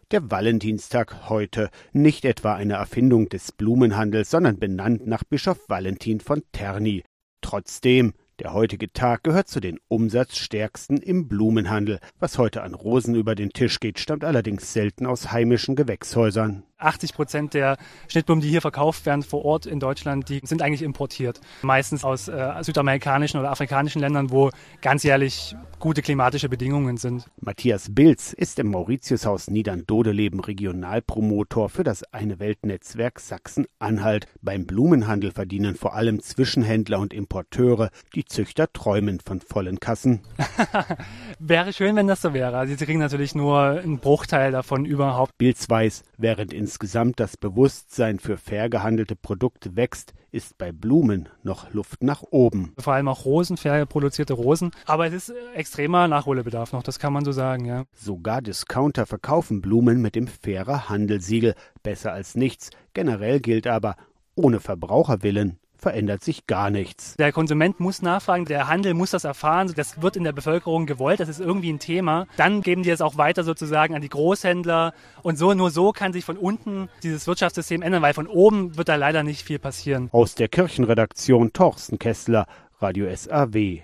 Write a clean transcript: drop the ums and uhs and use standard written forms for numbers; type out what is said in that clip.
Der Valentinstag heute, nicht etwa eine Erfindung des Blumenhandels, sondern benannt nach Bischof Valentin von Terni. Trotzdem, der heutige Tag gehört zu den umsatzstärksten im Blumenhandel. Was heute an Rosen über den Tisch geht, stammt allerdings selten aus heimischen Gewächshäusern. 80% der Schnittblumen, die hier verkauft werden vor Ort in Deutschland, die sind eigentlich importiert. Meistens aus südamerikanischen oder afrikanischen Ländern, wo ganzjährlich gute klimatische Bedingungen sind. Matthias Bilz ist im Mauritiushaus Niederndodeleben Regionalpromotor für das Eine-Welt-Netzwerk Sachsen-Anhalt. Beim Blumenhandel verdienen vor allem Zwischenhändler und Importeure. Die Züchter träumen von vollen Kassen. Wäre schön, wenn das so wäre. Also sie kriegen natürlich nur einen Bruchteil davon überhaupt. Bilz weiß, während insgesamt das Bewusstsein für fair gehandelte Produkte wächst, ist bei Blumen noch Luft nach oben. Vor allem auch Rosen, fair produzierte Rosen. Aber es ist extremer Nachholbedarf noch, das kann man so sagen, ja. Sogar Discounter verkaufen Blumen mit dem Fairer Handelssiegel. Besser als nichts. Generell gilt aber, ohne Verbraucherwillen verändert sich gar nichts. Der Konsument muss nachfragen, der Handel muss das erfahren, das wird in der Bevölkerung gewollt, das ist irgendwie ein Thema. Dann geben die es auch weiter sozusagen an die Großhändler und so, nur so kann sich von unten dieses Wirtschaftssystem ändern, weil von oben wird da leider nicht viel passieren. Aus der Kirchenredaktion Torsten Kessler, Radio SAW.